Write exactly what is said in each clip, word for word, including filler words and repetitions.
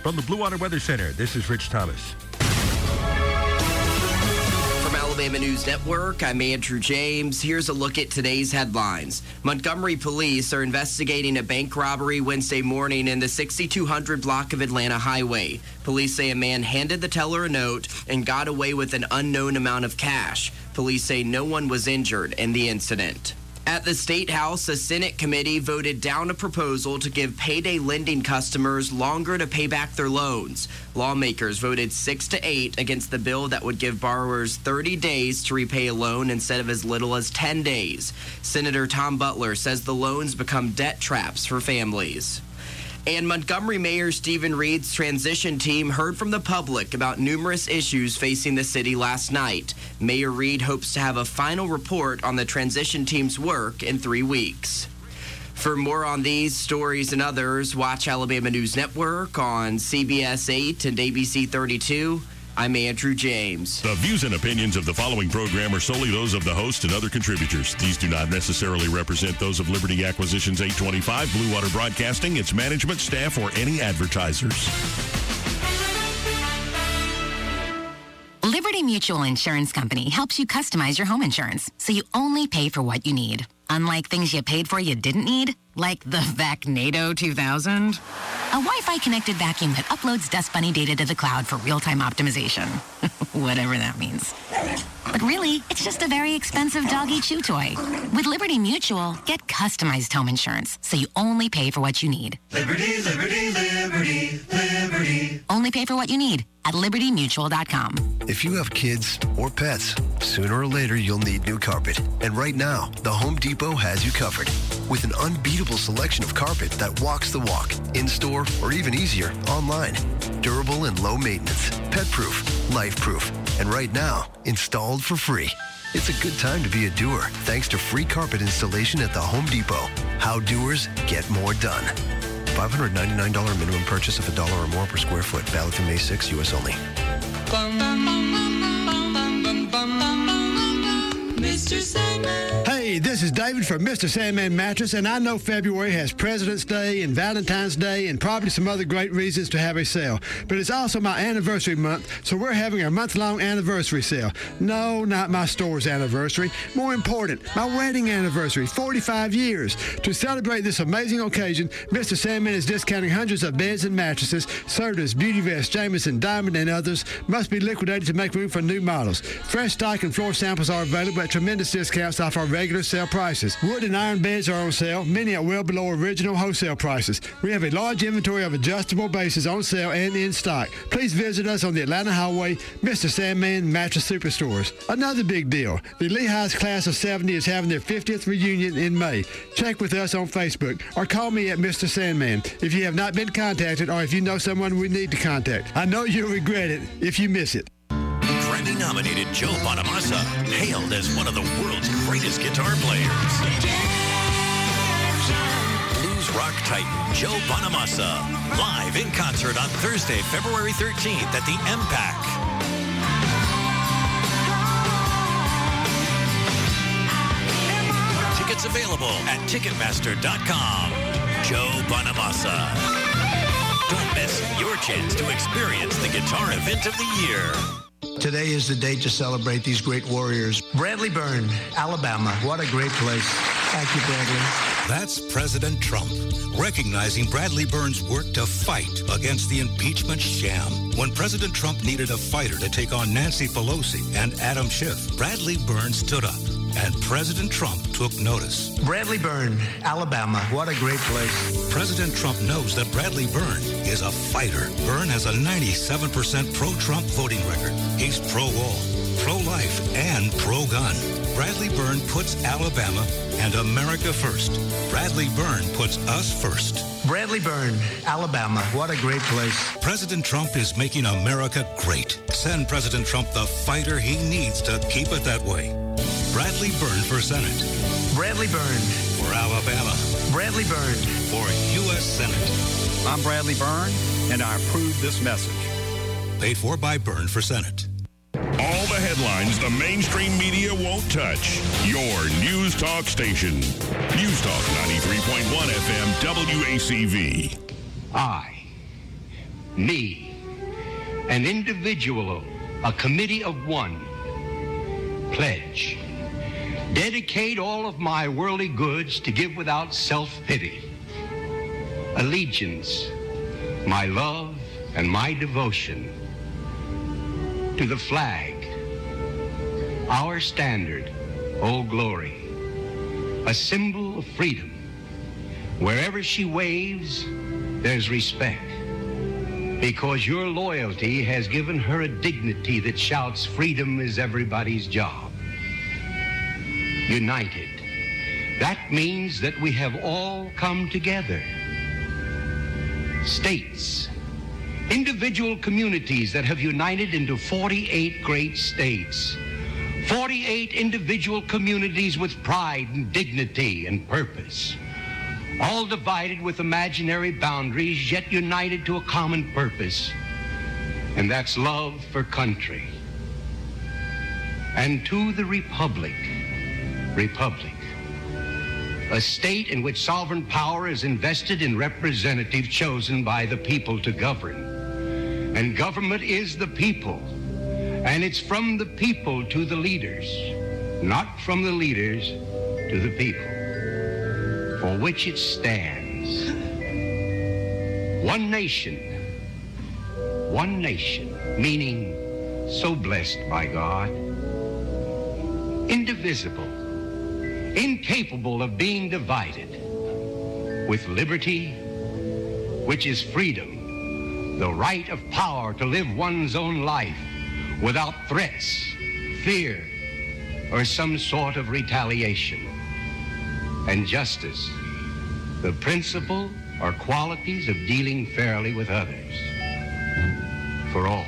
From the Blue Water Weather Center, this is Rich Thomas. From Alabama News Network, I'm Andrew James. Here's a look at today's headlines. Montgomery police are investigating a bank robbery Wednesday morning in the sixty-two hundred block of Atlanta Highway. Police say a man handed the teller a note and got away with an unknown amount of cash. Police say no one was injured in the incident. At the State House, a Senate committee voted down a proposal to give payday lending customers longer to pay back their loans. Lawmakers voted six to eight against the bill that would give borrowers thirty days to repay a loan instead of as little as ten days. Senator Tom Butler says the loans become debt traps for families. And Montgomery Mayor Stephen Reed's transition team heard from the public about numerous issues facing the city last night. Mayor Reed hopes to have a final report on the transition team's work in three weeks. For more on these stories and others, watch Alabama News Network on C B S eight and A B C thirty-two. I'm Andrew James. The views and opinions of the following program are solely those of the host and other contributors. These do not necessarily represent those of Liberty Acquisitions eight twenty-five, Blue Water Broadcasting, its management, staff, or any advertisers. Liberty Mutual Insurance Company helps you customize your home insurance so you only pay for what you need. Unlike things you paid for you didn't need, like the Vacnado two thousand. A Wi-Fi connected vacuum that uploads Dust Bunny data to the cloud for real-time optimization. Whatever that means. But really, it's just a very expensive doggy chew toy. With Liberty Mutual, get customized home insurance so you only pay for what you need. Liberty, liberty, liberty, liberty. Only pay for what you need at liberty mutual dot com. If you have kids or pets, sooner or later you'll need new carpet. And right now, the Home Depot has you covered. With an unbeatable selection of carpet that walks the walk, in-store, or even easier, online. Durable and low maintenance, pet-proof, life-proof, and right now, installed for free. It's a good time to be a doer, thanks to free carpet installation at the Home Depot. How doers get more done. five hundred ninety-nine dollars minimum purchase of a dollar or more per square foot. Valid through May sixth, U S only. Mister Sandman. Hey, this is David from Mister Sandman Mattress, and I know February has President's Day and Valentine's Day and probably some other great reasons to have a sale. But it's also my anniversary month, so we're having our month-long anniversary sale. No, not my store's anniversary. More important, my wedding anniversary, forty-five years. To celebrate this amazing occasion, Mister Sandman is discounting hundreds of beds and mattresses, Sertas, Beauty Vest, Jamison, Diamond, and others. Must be liquidated to make room for new models. Fresh stock and floor samples are available at tremendous discounts off our regular sale prices. Wood and iron beds are on sale, many at well below original wholesale prices. We have a large inventory of adjustable bases on sale and in stock. Please visit us on the Atlanta Highway, Mister Sandman Mattress Superstores. Another big deal, the Lehigh's Class of seventy is having their fiftieth reunion in May. Check with us on Facebook or call me at Mister Sandman if you have not been contacted or if you know someone we need to contact. I know you'll regret it if you miss it. Grammy-nominated Joe Bonamassa, hailed as one of the world's greatest guitar players. Blues rock titan Joe Bonamassa, live in concert on Thursday, February thirteenth at the M PAC. Tickets available at ticketmaster dot com. Joe Bonamassa. Don't miss your chance to experience the guitar event of the year. Today is the day to celebrate these great warriors. Bradley Byrne, Alabama. What a great place. Thank you, Bradley. That's President Trump, recognizing Bradley Byrne's work to fight against the impeachment sham. When President Trump needed a fighter to take on Nancy Pelosi and Adam Schiff, Bradley Byrne stood up, and President Trump took notice. Bradley Byrne, Alabama. What a great place. President Trump knows that Bradley Byrne is a fighter. Byrne has a ninety-seven percent pro-Trump voting record. He's pro-wall, pro-life, and pro-gun. Bradley Byrne puts Alabama and America first. Bradley Byrne puts us first. Bradley Byrne, Alabama. What a great place. President Trump is making America great. Send President Trump the fighter he needs to keep it that way. Bradley Byrne for Senate. Bradley Byrne for Alabama. Bradley Byrne for U S Senate. I'm Bradley Byrne, and I approve this message. Paid for by Byrne for Senate. All the headlines the mainstream media won't touch. Your News Talk station. News Talk ninety-three point one F M W A C V. I me, an individual, a committee of one, pledge, dedicate all of my worldly goods to give without self-pity, allegiance, my love and my devotion to the flag, our standard, Old Glory, a symbol of freedom. Wherever she waves, there's respect, because your loyalty has given her a dignity that shouts, freedom is everybody's job. United. That means that we have all come together. States, individual communities that have united into forty-eight great states. forty-eight individual communities with pride and dignity and purpose. All divided with imaginary boundaries, yet united to a common purpose. And that's love for country. And to the Republic, Republic, a state in which sovereign power is invested in representatives chosen by the people to govern. And government is the people. And it's from the people to the leaders, not from the leaders to the people, for which it stands. One nation, one nation, meaning so blessed by God, indivisible, incapable of being divided, with liberty, which is freedom, the right of power to live one's own life without threats, fear, or some sort of retaliation. And justice, the principle or qualities of dealing fairly with others. For all.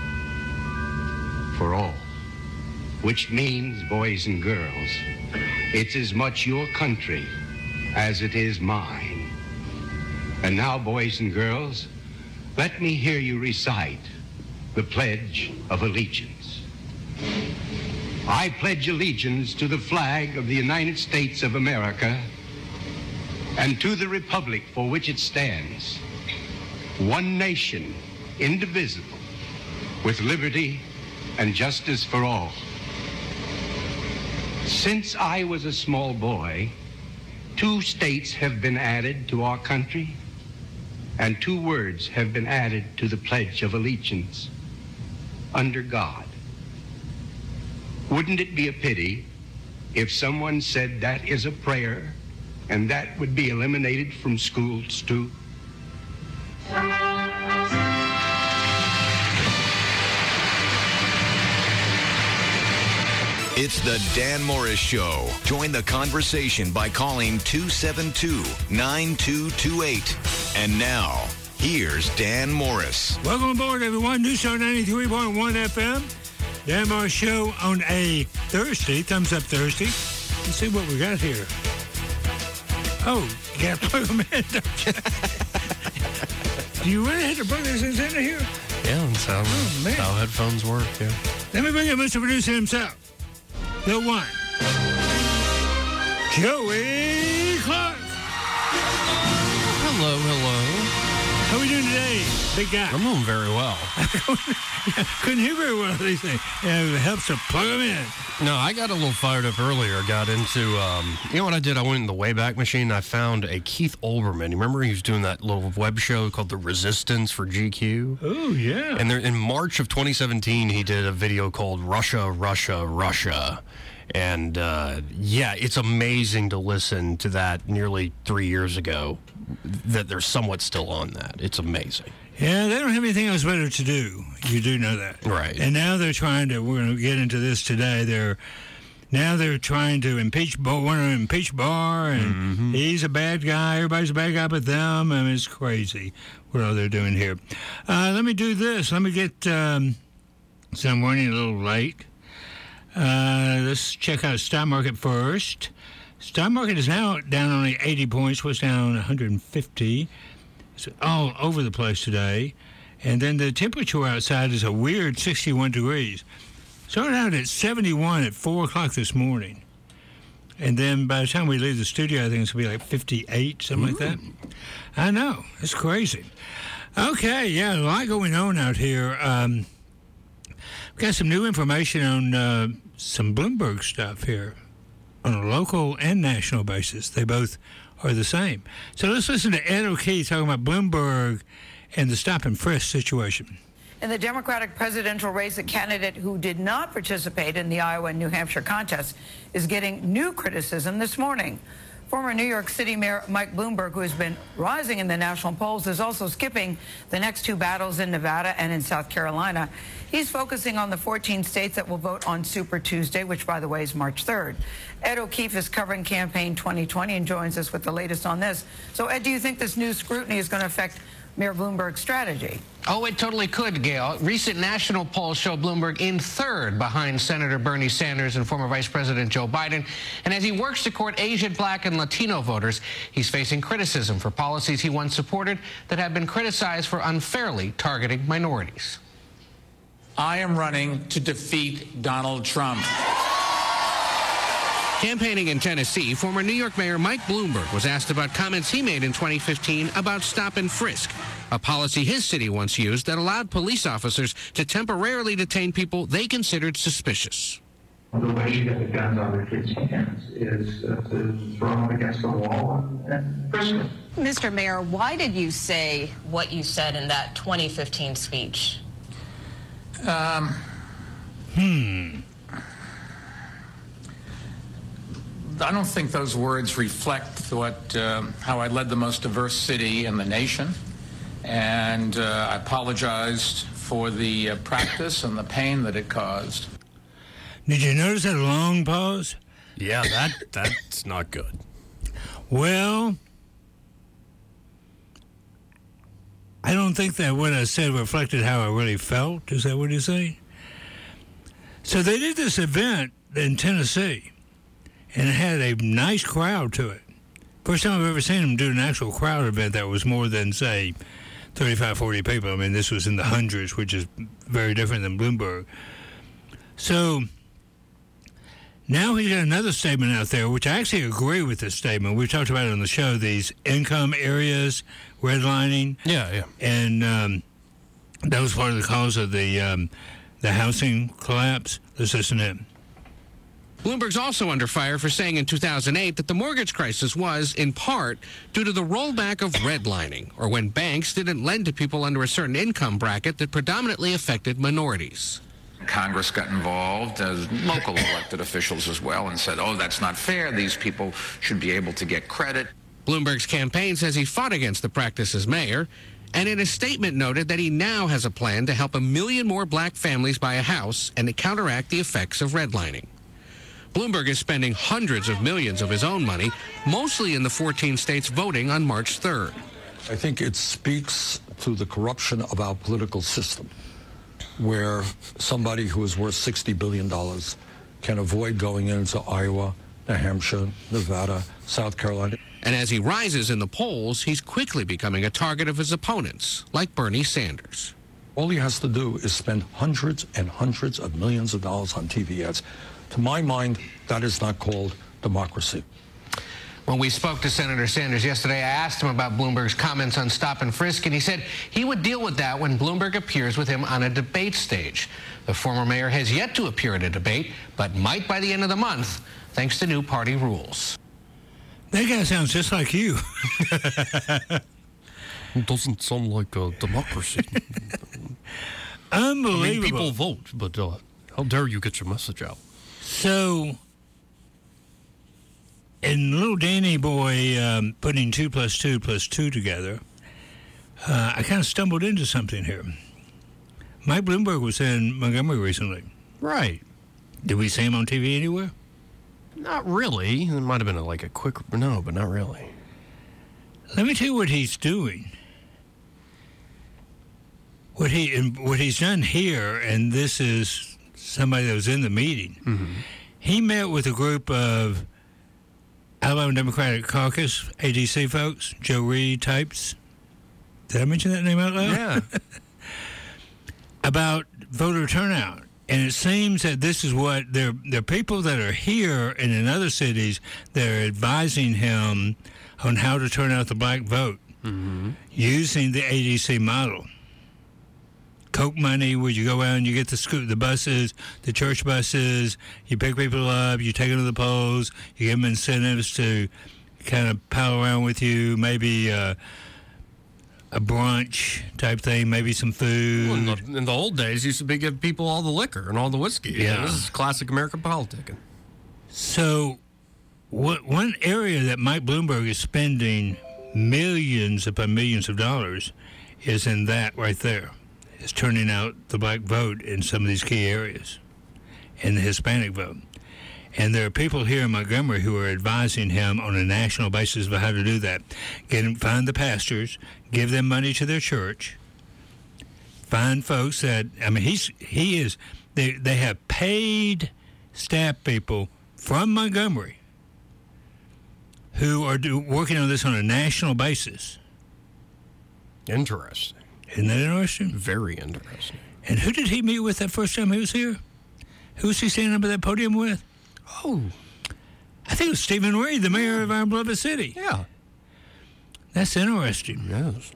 For all. Which means, boys and girls, it's as much your country as it is mine. And now, boys and girls, let me hear you recite the Pledge of Allegiance. I pledge allegiance to the flag of the United States of America and to the republic for which it stands, one nation, indivisible, with liberty and justice for all. Since I was a small boy, two states have been added to our country, and two words have been added to the Pledge of Allegiance: under God. Wouldn't it be a pity if someone said that is a prayer and that would be eliminated from schools too? It's the Dan Morris Show. Join the conversation by calling two seven two, nine two two eight. And now, here's Dan Morris. Welcome aboard, everyone. News Show ninety-three point one F M. Dan Morris Show on a Thursday, Thumbs Up Thursday. Let's see what we got here. Oh, you got to plug them in, don't you? Do you really have to plug these things into here? Yeah, that's how, oh, man. how headphones work, yeah. Let me bring in Mister Producer himself. The one, Joey Clark. Hello, hello. How are we doing today, big guy? I'm doing very well. Couldn't hear very well these things. Yeah, it helps to plug them in. No, I got a little fired up earlier. Got into, um, you know what I did? I went in the Wayback Machine. And I found a Keith Olbermann. You remember he was doing that little web show called The Resistance for G Q? Oh, yeah. And there, in March of twenty seventeen, he did a video called Russia, Russia, Russia. And, uh, yeah, it's amazing to listen to that nearly three years ago, that they're somewhat still on that. It's amazing. Yeah, they don't have anything else better to do. You do know that. Right. And now they're trying to, we're going to get into this today, they're, now they're trying to impeach, want to impeach Barr, and mm-hmm. he's a bad guy, everybody's a bad guy but them. I mean, it's crazy what all they're doing here. Uh, let me do this. Let me get, um, so I'm running a little late. Uh, let's check out stock market first. Stock market is now down only eighty points, was down one hundred fifty. It's all over the place today. And then the temperature outside is a weird sixty-one degrees. Started out at seventy-one at four o'clock this morning. And then by the time we leave the studio, I think it's going to be like fifty-eight, something Ooh. like that. I know. It's crazy. Okay, yeah, a lot going on out here. Um, we've got some new information on uh, some Bloomberg stuff here on a local and national basis. They both are the same. So let's listen to Ed O'Keefe talking about Bloomberg and the stop and frisk situation. In the Democratic presidential race, a candidate who did not participate in the Iowa and New Hampshire contests is getting new criticism this morning. Former New York City Mayor Mike Bloomberg, who has been rising in the national polls, is also skipping the next two battles in Nevada and in South Carolina. He's focusing on the fourteen states that will vote on Super Tuesday, which, by the way, is March third. Ed O'Keefe is covering campaign twenty twenty and joins us with the latest on this. So, Ed, do you think this new scrutiny is going to affect Mayor Bloomberg's strategy? Oh, it totally could, Gail. Recent national polls show Bloomberg in third behind Senator Bernie Sanders and former Vice President Joe Biden. And as he works to court Asian, Black, and Latino voters, he's facing criticism for policies he once supported that have been criticized for unfairly targeting minorities. I am running to defeat Donald Trump. Campaigning in Tennessee, former New York Mayor Mike Bloomberg was asked about comments he made in twenty fifteen about stop and frisk, a policy his city once used that allowed police officers to temporarily detain people they considered suspicious. The way you get the guns out of kids' hands is uh, to throw them against the wall and, and frisk them. Mister Mayor, why did you say what you said in that twenty fifteen speech? Um, hmm. I don't think those words reflect what um, how I led the most diverse city in the nation, and uh, I apologized for the uh, practice and the pain that it caused. Did you notice that long pause? Yeah, that that's not good. Well, I don't think that what I said reflected how I really felt. Is that what you say? So they did this event in Tennessee, and it had a nice crowd to it. First time I've ever seen them do an actual crowd event that was more than, say, thirty-five, forty people. I mean, this was in the hundreds, which is very different than Bloomberg. So now he's got another statement out there, which I actually agree with this statement. We've talked about it on the show, these income areas, redlining. Yeah, yeah. And um, that was part of the cause of the, um, the housing collapse. Let's listen in. Bloomberg's also under fire for saying in two thousand eight that the mortgage crisis was, in part, due to the rollback of redlining, or when banks didn't lend to people under a certain income bracket that predominantly affected minorities. Congress got involved, as local elected officials as well, and said, oh, that's not fair. These people should be able to get credit. Bloomberg's campaign says he fought against the practice as mayor, and in a statement noted that he now has a plan to help a million more black families buy a house and to counteract the effects of redlining. Bloomberg is spending hundreds of millions of his own money, mostly in the fourteen states voting on March third. I think it speaks to the corruption of our political system, where somebody who is worth sixty billion dollars can avoid going into Iowa, New Hampshire, Nevada, South Carolina. And as he rises in the polls, he's quickly becoming a target of his opponents, like Bernie Sanders. All he has to do is spend hundreds and hundreds of millions of dollars on T V ads. To my mind, that is not called democracy. When we spoke to Senator Sanders yesterday, I asked him about Bloomberg's comments on stop and frisk, and he said he would deal with that when Bloomberg appears with him on a debate stage. The former mayor has yet to appear at a debate, but might by the end of the month, thanks to new party rules. That guy sounds just like you. It doesn't sound like a democracy. Unbelievable. I mean, people vote, but uh, how dare you get your message out? So, in little Danny boy um, putting two plus two plus two together, uh, I kind of stumbled into something here. Mike Bloomberg was in Montgomery recently. Right. Did we see him on T V anywhere? Not really. It might have been a, like a quick, no, but not really. Let me tell you what he's doing. What he and what he's done here, and this is somebody that was in the meeting. Mm-hmm. He met with a group of Alabama Democratic Caucus, A D C folks, Joe Reed types. Did I mention that name out loud? Yeah. About voter turnout. And it seems that this is what, there are people that are here and in other cities that are advising him on how to turn out the black vote. mm-hmm. using the A D C model. Coke money, where you go out and you get the scoot, the buses, the church buses, you pick people up, you take them to the polls, you give them incentives to kind of pal around with you, maybe uh, a brunch type thing, maybe some food. Well, in, the, in the old days, used to be give people all the liquor and all the whiskey. Yeah. This is classic American politicking. So, what one area that Mike Bloomberg is spending millions upon millions of dollars is in that right there. Is turning out the black vote in some of these key areas and the Hispanic vote. And there are people here in Montgomery who are advising him on a national basis of how to do that. Get him, find the pastors, give them money to their church, find folks that, I mean, he's he is, they, they have paid staff people from Montgomery who are do, working on this on a national basis. Interesting. Isn't that interesting? Very interesting. And who did he meet with that first time he was here? Who was he standing up at that podium with? Oh. I think it was Stephen Reed, the mayor of our beloved city. Yeah. That's interesting. Yes.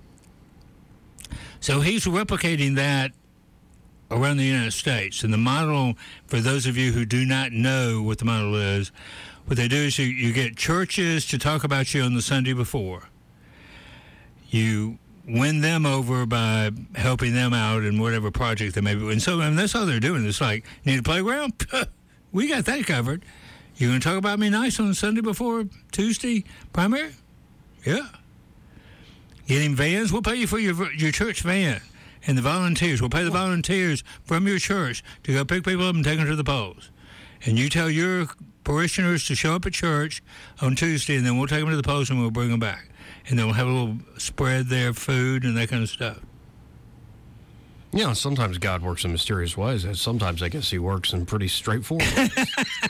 So he's replicating that around the United States. And the model, for those of you who do not know what the model is, what they do is you, you get churches to talk about you on the Sunday before. You win them over by helping them out in whatever project they may be. And so, I mean, that's all they're doing. It's like, need a playground? We got that covered. You going to talk about me nice on Sunday before Tuesday primary? Yeah. Getting vans? We'll pay you for your your church van. And the volunteers. We'll pay the volunteers from your church to go pick people up and take them to the polls. And you tell your parishioners to show up at church on Tuesday, and then we'll take them to the polls and we'll bring them back. And then we'll have a little spread there, food and that kind of stuff. Yeah, sometimes God works in mysterious ways. And sometimes I guess he works in pretty straightforward ways.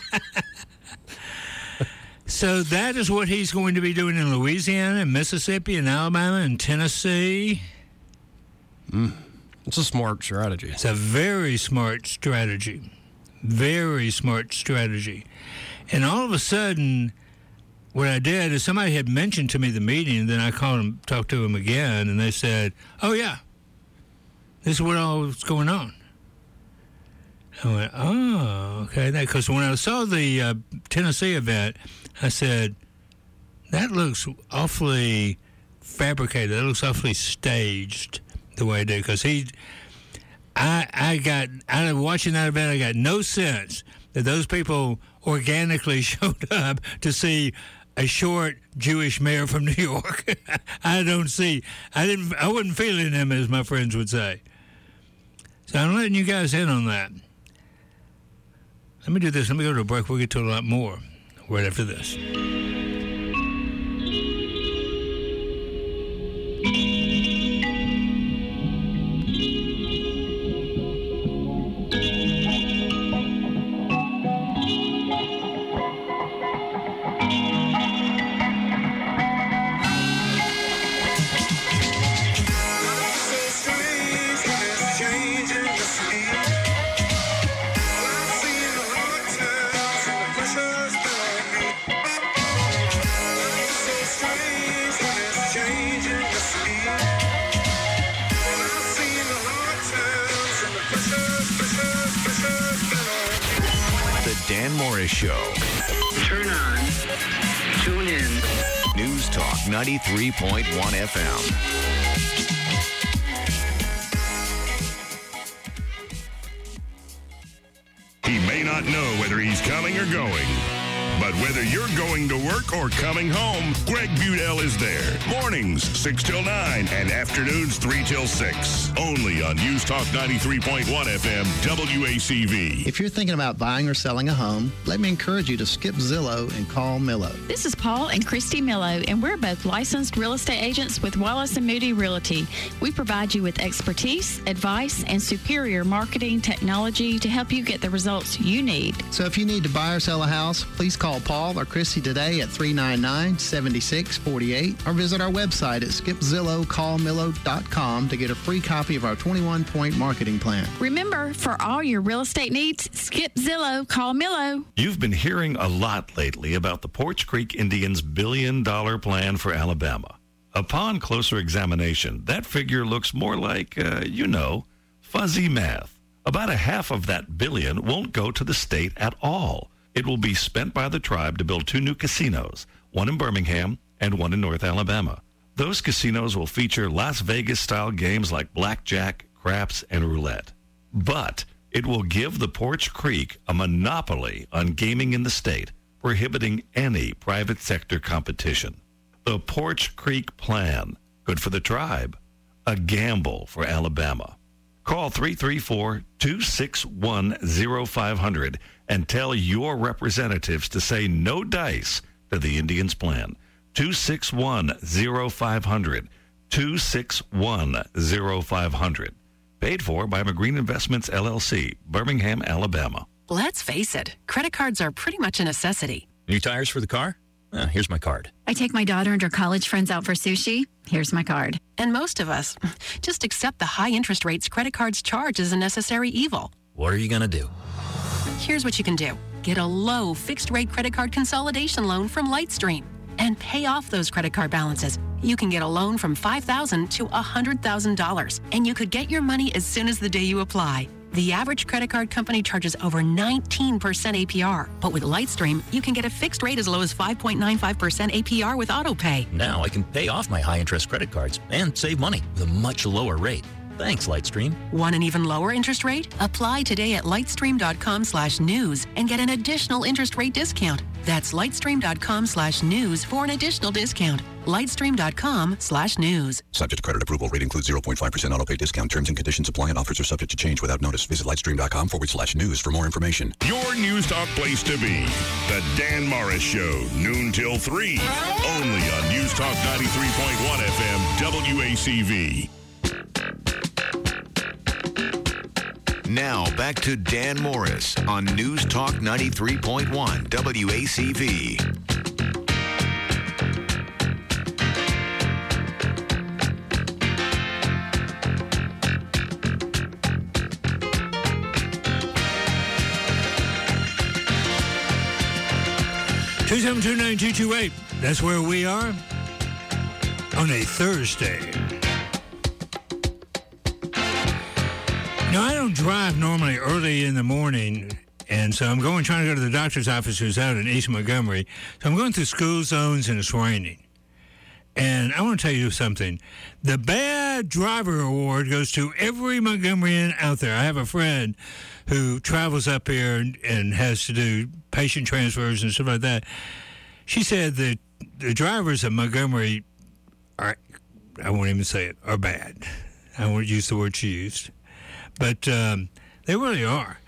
So that is what he's going to be doing in Louisiana and Mississippi and Alabama and Tennessee. Mm. It's a smart strategy. It's a very smart strategy. Very smart strategy. And all of a sudden, what I did is somebody had mentioned to me the meeting, and then I called them, talked to them again, and they said, oh, yeah, this is what all was going on. I went, oh, okay. Because when I saw the uh, Tennessee event, I said, that looks awfully fabricated. That looks awfully staged the way it did. Because he, I, I got, out of watching that event, I got no sense that those people organically showed up to see a short Jewish mayor from New York. I don't see. I didn't. I wasn't feeling him, as my friends would say. So I'm letting you guys in on that. Let me do this. Let me go to a break. We'll get to a lot more right after this. Dan Morris Show. Turn on. Tune in. News Talk ninety-three point one F M. He may not know whether he's coming or going, but whether you're going to work or coming home, Greg Budell is there. Mornings, six till nine, and afternoons, three till six. Only on News Talk ninety-three point one F M, W A C V. If you're thinking about buying or selling a home, let me encourage you to skip Zillow and call Millo. This is Paul and Christy Millo, and we're both licensed real estate agents with Wallace and Moody Realty. We provide you with expertise, advice, and superior marketing technology to help you get the results you need. So if you need to buy or sell a house, please call Paul or Christy today at three nine nine, seven six four eight or visit our website at skip zillow call millo dot com to get a free copy of our twenty-one point marketing plan. Remember, for all your real estate needs, skip Zillow, call Millo. You've been hearing a lot lately about the Poarch Creek Indians' billion dollar plan for Alabama. Upon closer examination, that figure looks more like, uh, you know, fuzzy math. About a half of that billion won't go to the state at all. It will be spent by the tribe to build two new casinos, one in Birmingham and one in North Alabama. Those casinos will feature Las Vegas-style games like blackjack, craps, and roulette. But it will give the Poarch Creek a monopoly on gaming in the state, prohibiting any private sector competition. The Poarch Creek Plan, good for the tribe, a gamble for Alabama. Call three three four, two six one, zero five zero zero and tell your representatives to say no dice to the Indians' plan. two six one, zero five zero zero, two six one, zero five zero zero. Paid for by McGreen Investments, L L C, Birmingham, Alabama. Let's face it, credit cards are pretty much a necessity. New tires for the car? Uh, here's my card. I take my daughter and her college friends out for sushi. Here's my card. And most of us just accept the high interest rates credit cards charge as a necessary evil. What are you going to do? Here's what you can do. Get a low fixed rate credit card consolidation loan from Lightstream and pay off those credit card balances. You can get a loan from five thousand dollars to one hundred thousand dollars, and you could get your money as soon as the day you apply. The average credit card company charges over nineteen percent A P R, but with Lightstream, you can get a fixed rate as low as five point nine five percent A P R with AutoPay. Now I can pay off my high-interest credit cards and save money with a much lower rate. Thanks, Lightstream. Want an even lower interest rate? Apply today at lightstream.com slash news and get an additional interest rate discount. That's lightstream.com slash news for an additional discount. lightstream.com slash news. Subject to credit approval. Rate includes zero point five percent auto pay discount. Terms and conditions apply and offers are subject to change without notice. Visit lightstream.com forward slash news for more information. Your News Talk place to be. The Dan Morris Show, noon till three. Only on News Talk ninety-three point one F M, W A C V. Now, back to Dan Morris on News Talk ninety-three point one W A C V. two seven two, nine two two eight. That's where we are on a Thursday. No, I don't drive normally early in the morning, and so I'm going trying to go to the doctor's office who's out in East Montgomery. So I'm going through school zones, and it's raining. And I want to tell you something. The Bad Driver Award goes to every Montgomeryan out there. I have a friend who travels up here and, and has to do patient transfers and stuff like that. She said that the drivers of Montgomery are, I won't even say it, are bad. I won't use the word she used. But um, they really are.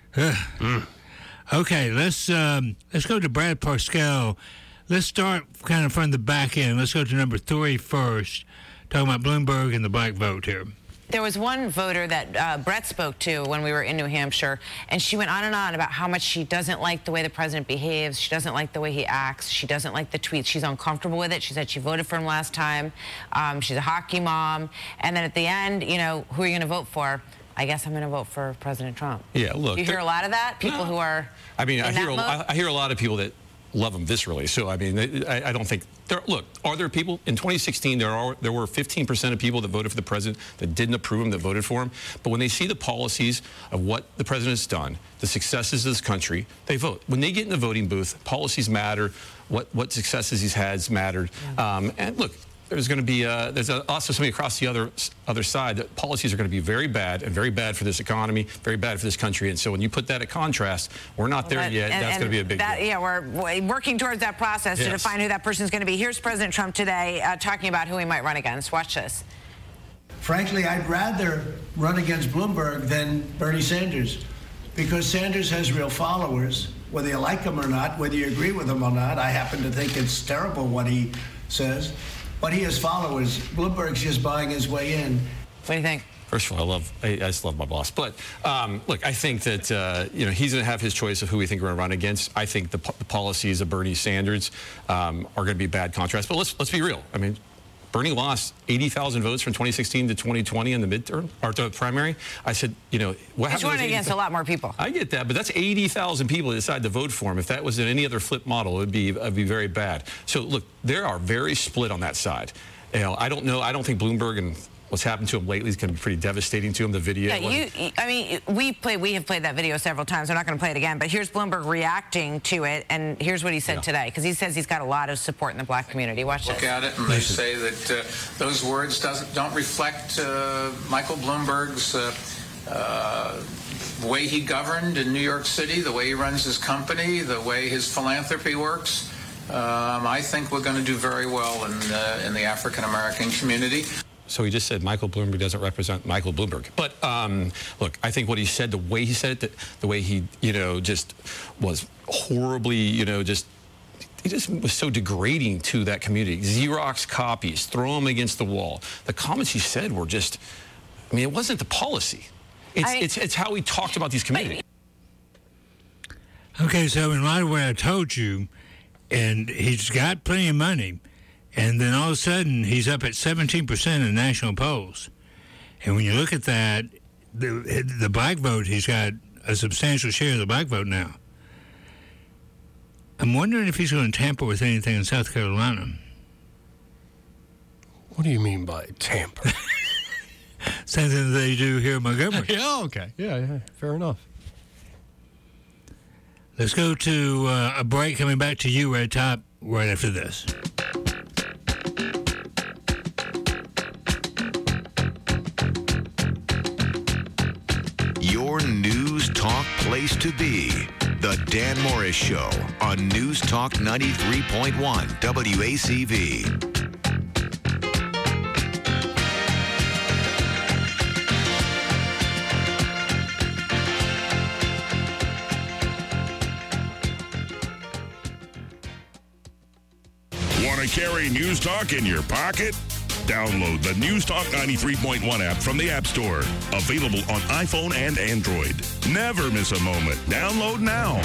mm. Okay, let's um, let's go to Brad Parscale. Let's start kind of from the back end. Let's go to number three first, talking about Bloomberg and the black vote here. There was one voter that uh, Brett spoke to when we were in New Hampshire, and she went on and on about how much she doesn't like the way the president behaves. She doesn't like the way he acts. She doesn't like the tweets. She's uncomfortable with it. She said she voted for him last time. Um, she's a hockey mom. And then at the end, you know, who are you going to vote for? I guess I'm going to vote for President Trump. Yeah, look. You hear a lot of that? People who are I mean, I in hear, that a, mode? I, I hear a lot of people that love him viscerally. So, I mean, I, I don't think... There, look, are there people... In twenty sixteen, there are there were fifteen percent of people that voted for the president that didn't approve him, that voted for him. But when they see the policies of what the president has done, the successes of this country, they vote. When they get in the voting booth, policies matter. What, what successes he's had mattered. Yeah. Um, and look... There's going to be uh, there's also something across the other other side that policies are going to be very bad and very bad for this economy, very bad for this country. And so when you put that at contrast, we're not there But- yet. and- That's and going to be a big that, deal. Yeah, we're we're working towards that process to Yes. define who that person is going to be. Here's President Trump today uh, talking about who he might run against. Watch this. Frankly, I'd rather run against Bloomberg than Bernie Sanders because Sanders has real followers, whether you like him or not, whether you agree with him or not. I happen to think it's terrible what he says, but he has followers. Bloomberg's just buying his way in. What do you think? First of all, I love, I, I just love my boss. But um, look, I think that uh, you know he's going to have his choice of who we think we're going to run against. I think the, the policies of Bernie Sanders um, are going to be bad contrast. But let's let's be real. I mean, Bernie lost eighty thousand votes from twenty sixteen to twenty twenty in the midterm or the primary. I said, you know, what He's happened? running against a lot more people. I get that, but that's eighty thousand people that decided to vote for him. If that was in any other flip model, it would be, it'd be very bad. So, look, they are very split on that side. you know, I don't know. I don't think Bloomberg and what's happened to him lately is going to be pretty devastating to him. The video. Yeah, you, I mean, we play. We have played that video several times. I'm not going to play it again. But here's Bloomberg reacting to it, and here's what he said yeah. today, because he says he's got a lot of support in the black community. Watch Look this. at it, and they say that uh, those words doesn't don't reflect uh, Michael Bloomberg's uh, uh, the way he governed in New York City, the way he runs his company, the way his philanthropy works. Um, I think we're going to do very well in uh, in the African American community. So he just said Michael Bloomberg doesn't represent Michael Bloomberg. But um, look, I think what he said, the way he said it, the, the way he, you know, just was horribly, you know, just, he just was so degrading to that community. Xerox copies, throw them against the wall. The comments he said were just, I mean, it wasn't the policy. It's, I, it's, it's how he talked about these communities. Okay, so in light of what I told you, and he's got plenty of money, and then all of a sudden, he's up at seventeen percent in national polls. And when you look at that, the, the black vote, he's got a substantial share of the black vote now. I'm wondering if he's going to tamper with anything in South Carolina. What do you mean by tamper? Something they do here in Montgomery. Yeah, okay. Yeah, yeah, fair enough. Let's go to uh, a break, coming back to you, Red Top, right after this. Your News Talk place to be. The Dan Morris Show on News Talk ninety-three point one W A C V. Want to carry News Talk in your pocket? Download the News Talk ninety-three point one app from the App Store. Available on iPhone and Android. Never miss a moment. Download now.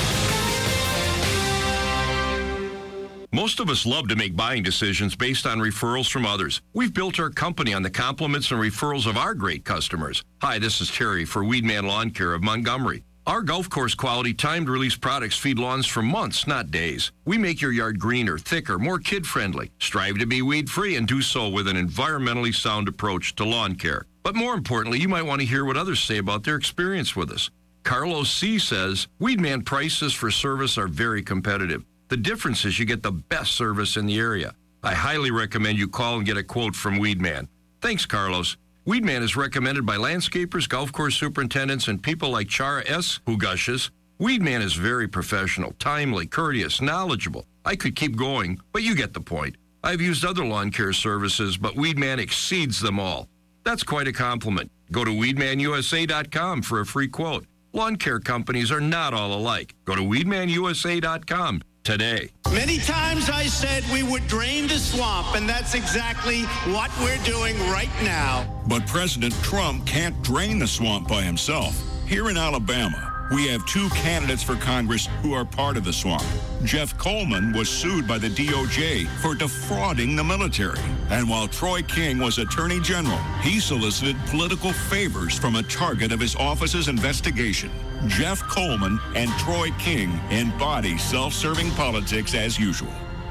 Most of us love to make buying decisions based on referrals from others. We've built our company on the compliments and referrals of our great customers. Hi, this is Terry for Weedman Lawn Care of Montgomery. Our golf course quality timed release products feed lawns for months, not days. We make your yard greener, thicker, more kid-friendly. Strive to be weed-free and do so with an environmentally sound approach to lawn care. But more importantly, you might want to hear what others say about their experience with us. Carlos C. says, Weedman prices for service are very competitive. The difference is you get the best service in the area. I highly recommend you call and get a quote from Weedman. Thanks, Carlos. Weedman is recommended by landscapers, golf course superintendents, and people like Chara S., who gushes. Weedman is very professional, timely, courteous, knowledgeable. I could keep going, but you get the point. I've used other lawn care services, but Weedman exceeds them all. That's quite a compliment. Go to weedman u s a dot com for a free quote. Lawn care companies are not all alike. Go to weedman u s a dot com today. Many times I said we would drain the swamp, and that's exactly what we're doing right now. But President Trump can't drain the swamp by himself. Here in Alabama, we have two candidates for Congress who are part of the swamp. Jeff Coleman was sued by the D O J for defrauding the military. And while Troy King was Attorney General, he solicited political favors from a target of his office's investigation. Jeff Coleman and Troy King embody self-serving politics as usual.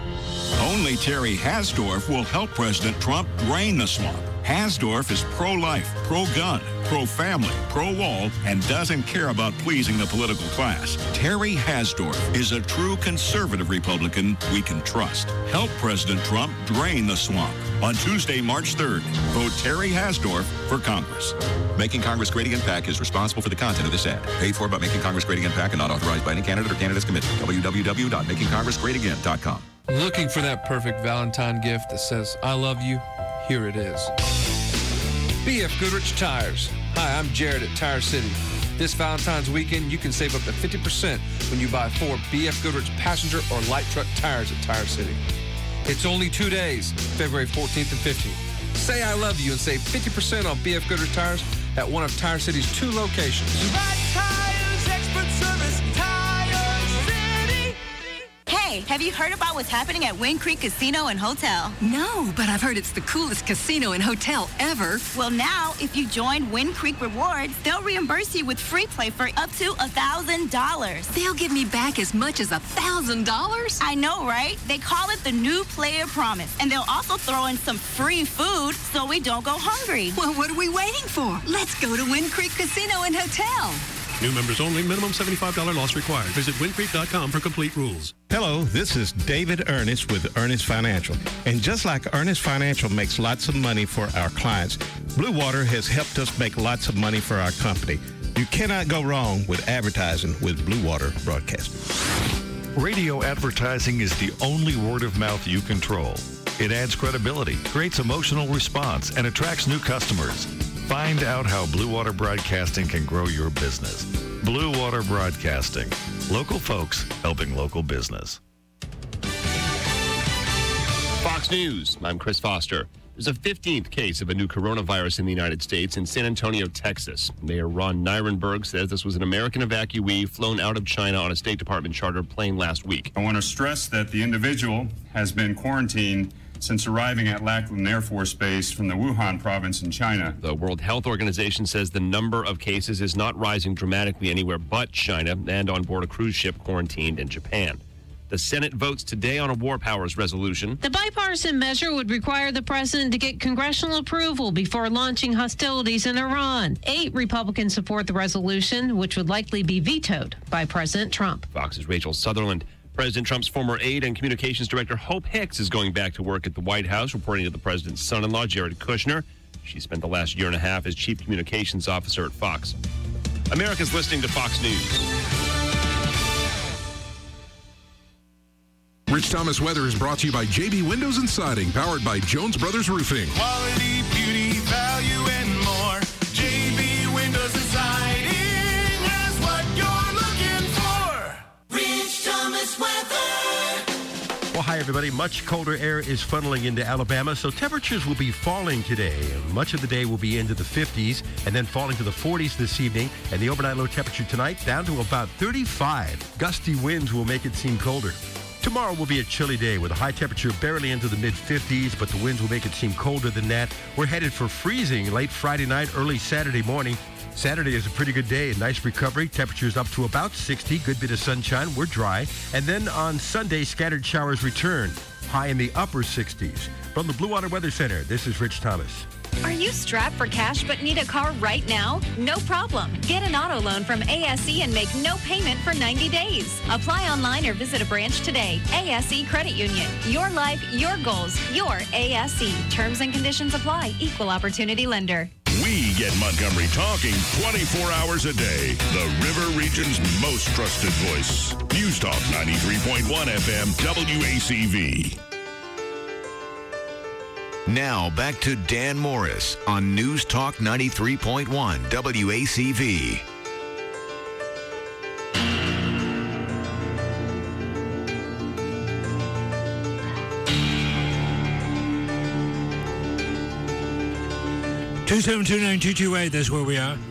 Only Terry Hasdorf will help President Trump drain the swamp. Hasdorf is pro-life, pro-gun, pro-family, pro-wall, and doesn't care about pleasing the political class. Terry Hasdorf is a true conservative Republican we can trust. Help President Trump drain the swamp. On Tuesday, March third, vote Terry Hasdorf for Congress. Making Congress Great Again PAC is responsible for the content of this ad. Paid for by Making Congress Great Again PAC and not authorized by any candidate or candidates committee. w w w dot making congress great again dot com. Looking for that perfect Valentine gift that says, I love you? Here it is. B F Goodrich Tires. Hi, I'm Jared at Tire City. This Valentine's weekend, you can save up to fifty percent when you buy four B F Goodrich passenger or light truck tires at Tire City. It's only two days, February fourteenth and fifteenth. Say I love you and save fifty percent on B F Goodrich Tires at one of Tire City's two locations. Right tires, expert service, Tire City. Hey, Hey, have you heard about what's happening at Wind Creek Casino and Hotel? No, but I've heard it's the coolest casino and hotel ever. Well, now, if you join Wind Creek Rewards, they'll reimburse you with free play for up to one thousand dollars. They'll give me back as much as one thousand dollars? I know, right? They call it the New Player Promise, and they'll also throw in some free food so we don't go hungry. Well, what are we waiting for? Let's go to Wind Creek Casino and Hotel. New members only. Minimum seventy-five dollars loss required. Visit wind creek dot com for complete rules. Hello, this is David Ernest with Ernest Financial. And just like Ernest Financial makes lots of money for our clients, Blue Water has helped us make lots of money for our company. You cannot go wrong with advertising with Blue Water Broadcasting. Radio advertising is the only word of mouth you control. It adds credibility, creates emotional response, and attracts new customers. Find out how Blue Water Broadcasting can grow your business. Blue Water Broadcasting. Local folks helping local business. Fox News. I'm Chris Foster. There's a fifteenth case of a new coronavirus in the United States in San Antonio, Texas. Mayor Ron Nirenberg says this was an American evacuee flown out of China on a State Department charter plane last week. I want to stress that the individual has been quarantined since arriving at Lackland Air Force Base from the Wuhan province in China. The World Health Organization says the number of cases is not rising dramatically anywhere but China and on board a cruise ship quarantined in Japan. The Senate votes today on a war powers resolution. The bipartisan measure would require the president to get congressional approval before launching hostilities in Iran. Eight Republicans support the resolution, which would likely be vetoed by President Trump. Fox's Rachel Sutherland. President Trump's former aide and communications director Hope Hicks is going back to work at the White House, reporting to the president's son-in-law, Jared Kushner. She spent the last year and a half as chief communications officer at Fox. America's listening to Fox News. Rich Thomas Weather is brought to you by J B Windows and Siding, powered by Jones Brothers Roofing. Quality, beauty, value, and more. J B Windows and Siding has what you're looking for. Rich Thomas Weather. Well, hi, everybody. Much colder air is funneling into Alabama, so temperatures will be falling today. Much of the day will be into the fifties and then falling to the forties this evening. And the overnight low temperature tonight down to about thirty-five. Gusty winds will make it seem colder. Tomorrow will be a chilly day with a high temperature barely into the mid-fifties, but the winds will make it seem colder than that. We're headed for freezing late Friday night, early Saturday morning. Saturday is a pretty good day, a nice recovery. Temperatures up to about sixty, good bit of sunshine. We're dry. And then on Sunday, scattered showers return, high in the upper sixties. From the Blue Water Weather Center, this is Rich Thomas. Are you strapped for cash but need a car right now? No problem. Get an auto loan from A S E and make no payment for ninety days. Apply online or visit a branch today. A S E Credit Union. Your life, your goals, your A S E. Terms and conditions apply. Equal opportunity lender. We get Montgomery talking twenty-four hours a day. The River Region's most trusted voice. News Talk ninety-three point one F M W A C V. Now back to Dan Morris on News Talk ninety-three point one W A C V. two seven two nine two two eight, that's where we are.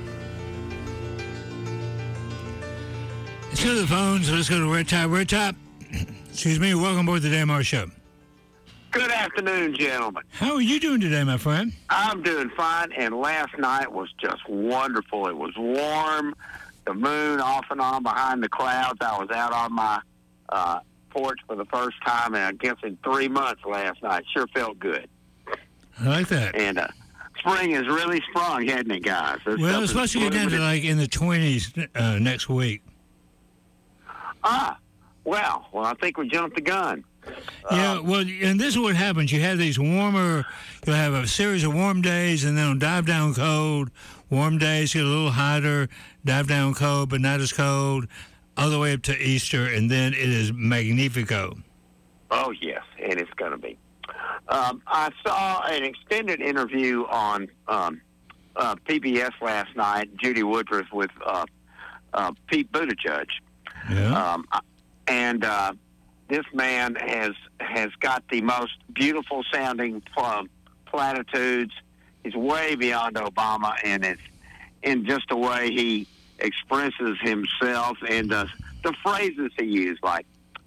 Let's go to the phones. Let's go to Red Top. Red Top, excuse me, welcome aboard the Dan Morris Show. Good afternoon, gentlemen. How are you doing today, my friend? I'm doing fine, and last night was just wonderful. It was warm, the moon off and on behind the clouds. I was out on my uh, porch for the first time, and I guess in three months last night. Sure felt good. I like that. And uh, spring has really sprung, hasn't it, guys? This well, it's stuff is supposed to get down to blooming. like in the twenties uh, next week. Ah, well, well, I think we jumped the gun. Yeah, well, and this is what happens. You have these warmer, you'll have a series of warm days, and then it'll dive down cold. Warm days get a little hotter, dive down cold, but not as cold, all the way up to Easter, and then it is magnifico. Oh, yes, and it's going to be. Um, I saw an extended interview on um, uh, P B S last night, Judy Woodruff with uh, uh, Pete Buttigieg. Yeah. Um, and uh, this man has has got the most beautiful sounding pl- platitudes. He's way beyond Obama, and it's in just the way he expresses himself and the, the phrases he used, like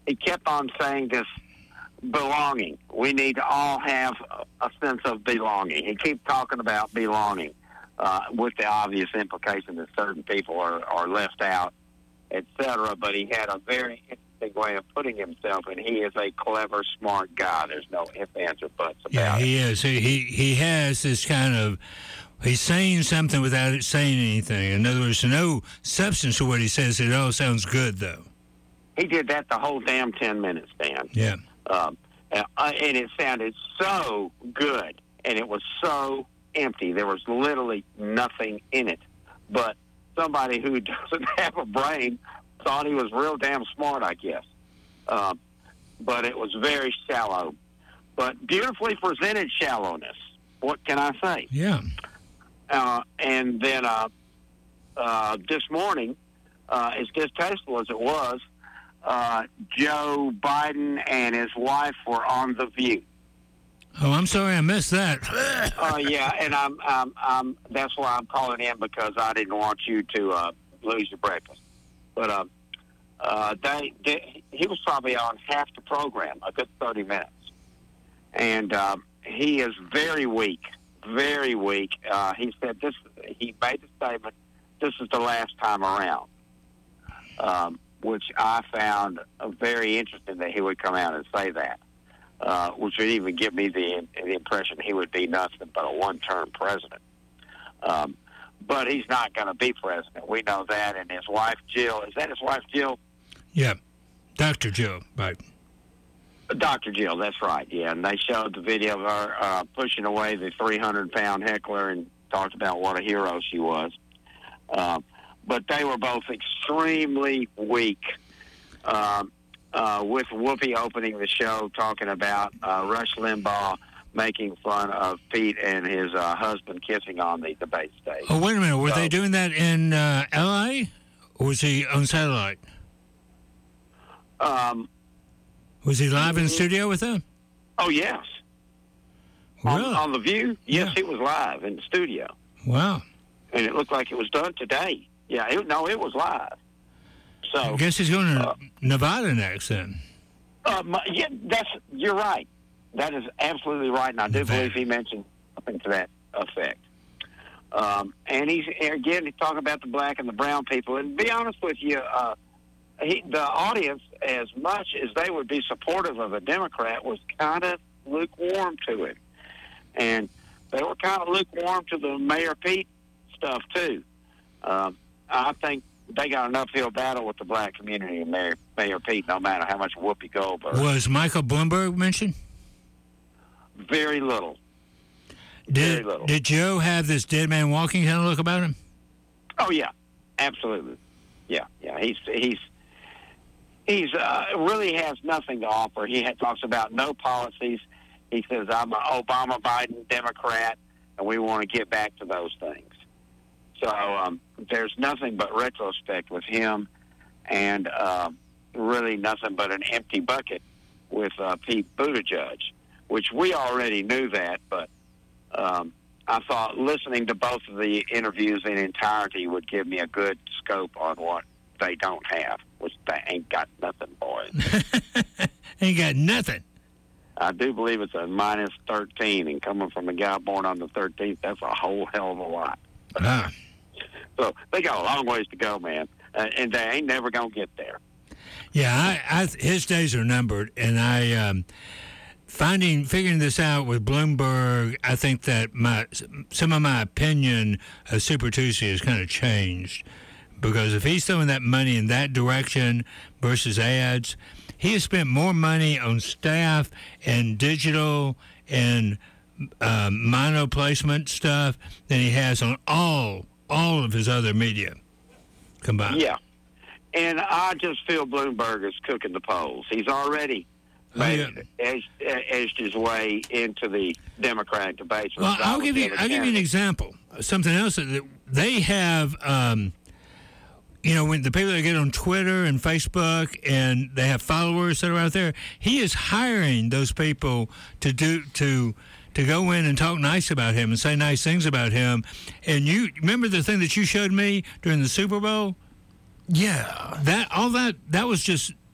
he kept on saying this belonging. We need to all have a sense of belonging. He keeps talking about belonging, uh, with the obvious implication that certain people are, are left out, et cetera. But he had a very interesting way of putting himself, and he is a clever, smart guy. There's no ifs, ands, or buts about Yeah, it. he is. He, he he has this kind of, he's saying something without it saying anything. In other words, no substance to what he says. It all sounds good, though. He did that the whole damn ten minutes, Dan. Yeah. Um, and, uh, and it sounded so good, and it was so empty. There was literally nothing in it. But somebody who doesn't have a brain thought he was real damn smart, I guess. Um, but it was very shallow. But beautifully presented shallowness. What can I say? Yeah. Uh, and then uh, uh, this morning, uh, as distasteful as it was, uh, Joe Biden and his wife were on The View. Oh, I'm sorry, I missed that. Oh, uh, yeah, and I'm, I'm, I'm, that's why I'm calling in, because I didn't want you to uh, lose your breakfast. But uh, uh, they, they, he was probably on half the program, a good thirty minutes. And uh, he is very weak, very weak. Uh, he said this, he made the statement, this is the last time around, um, which I found uh, very interesting that he would come out and say that. Uh, which would even give me the, the impression he would be nothing but a one-term president. Um, but he's not going to be president. We know that. And his wife, Jill, is that his wife, Jill? Yeah, Doctor Jill, right. Doctor Jill, that's right, yeah. And they showed the video of her uh, pushing away the three hundred pound heckler and talked about what a hero she was. Uh, but they were both extremely weak. Um, Uh, with Whoopi opening the show, talking about uh, Rush Limbaugh making fun of Pete and his uh, husband kissing on the debate stage. Oh, wait a minute. Were So- they doing that in uh, L A? Or was he on satellite? Um, Was he live in the studio with them? oh, yes. On, Really? on The View? Yes, he was live in the studio. Wow. And it looked like it was done today. Yeah, it, no, it was live. So, I guess he's going to uh, Nevada next then. Uh, my, yeah, that's you're right. That is absolutely right, and I do believe he mentioned something to that effect. Um, and he's again he's talking about the black and the brown people. And to be honest with you, uh, he, the audience, as much as they would be supportive of a Democrat, was kind of lukewarm to it, and they were kind of lukewarm to the Mayor Pete stuff too. Um, I think. They got an uphill battle with the black community and Mayor, Mayor Pete, no matter how much Whoopi Goldberg. Was Michael Bloomberg mentioned? Very little. Did, Very little. Did Joe have this dead man walking kind of look about him? Oh yeah, absolutely. Yeah, yeah. He's he's he's uh, really has nothing to offer. He had, talks about no policies. He says I'm an Obama Biden Democrat, and we want to get back to those things. So um, there's nothing but retrospect with him, and uh, really nothing but an empty bucket with uh, Pete Buttigieg, which we already knew that, but um, I thought listening to both of the interviews in entirety would give me a good scope on what they don't have, which they ain't got nothing, boys. Ain't got nothing. I do believe it's a minus thirteen, and coming from a guy born on the thirteenth, that's a whole hell of a lot. Ah. So they got a long ways to go, man, uh, and they ain't never going to get there. Yeah, I, I, his days are numbered, and I um, finding figuring this out with Bloomberg. I think that my some of my opinion of Super Tuesday has kind of changed, because if he's throwing that money in that direction versus ads, he has spent more money on staff and digital and um, mono placement stuff than he has on all all of his other media combined. Yeah. And I just feel Bloomberg is cooking the polls. He's already made, Oh, edged, edged his way into the Democratic debates. Well, I'll give you I'll give you an example. Something else that they have. Um, you know, when the people that get on Twitter and Facebook and they have followers that are out there, he is hiring those people to do to. to go in and talk nice about him and say nice things about him. And you remember the thing that you showed me during the Super Bowl? Yeah. That all that that was just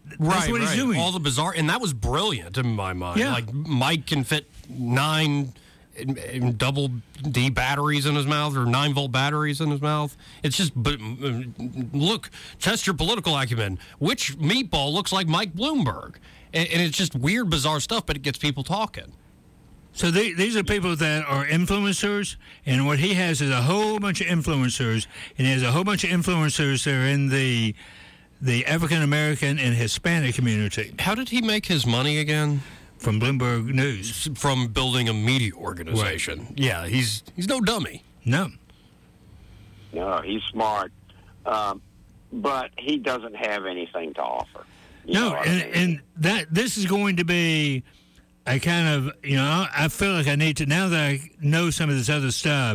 Right, what right. he's doing. All the bizarre, and that was brilliant in my mind. Yeah. Like Mike can fit nine in, in double D batteries in his mouth, or nine volt batteries in his mouth. It's just, but look, test your political acumen. Which meatball looks like Mike Bloomberg? And, and it's just weird, bizarre stuff, but it gets people talking. So they, these are people that are influencers, and what he has is a whole bunch of influencers, and he has a whole bunch of influencers that are in the the African American and Hispanic community. How did he make his money again? From Bloomberg News. From building a media organization. Right. Yeah, he's he's no dummy. No. No, he's smart, um, but he doesn't have anything to offer. You No, and, and that this is going to be a kind of, you know, I feel like I need to, now that I know some of this other stuff,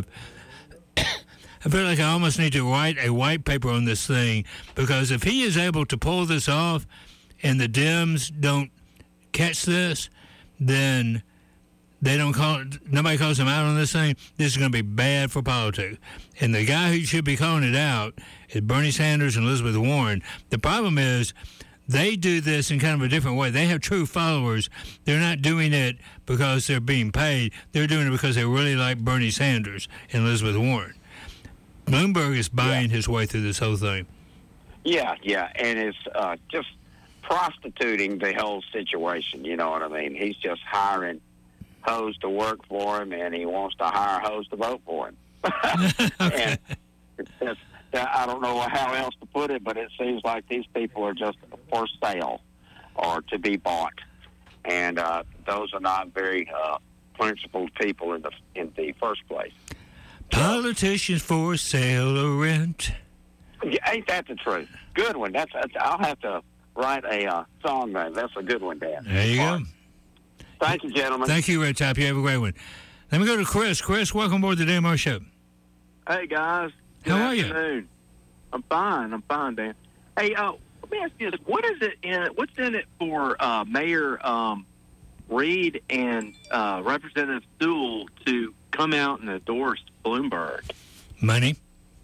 I feel like I almost need to write a white paper on this thing, because if he is able to pull this off and the Dems don't catch this, then they don't call it, nobody calls him out on this thing, this is going to be bad for politics. And the guy who should be calling it out is Bernie Sanders and Elizabeth Warren. The problem is they do this in kind of a different way. They have true followers. They're not doing it because they're being paid. They're doing it because they really like Bernie Sanders and Elizabeth Warren. Bloomberg is buying yeah. his way through this whole thing. Yeah, yeah, and it's uh, just prostituting the whole situation, you know what I mean? He's just hiring hoes to work for him, and he wants to hire hoes to vote for him. And it's just, I don't know how else to put it, but it seems like these people are just for sale or to be bought. And uh, those are not very uh, principled people in the in the first place. Politicians for sale or rent. Yeah, ain't that the truth? Good one. That's, that's I'll have to write a uh, song there. That's a good one, Dan. There you go. Thank you, gentlemen. Thank you, Red Top. You have a great one. Let me go to Chris. Chris, welcome aboard the Dan Moore Show. Hey, guys. Good How are you? afternoon. I'm fine. I'm fine, Dan. Hey, uh, let me ask you this. What is it in, what's in it for uh, Mayor um, Reed and uh, Representative Sewell to come out and endorse Bloomberg? Money.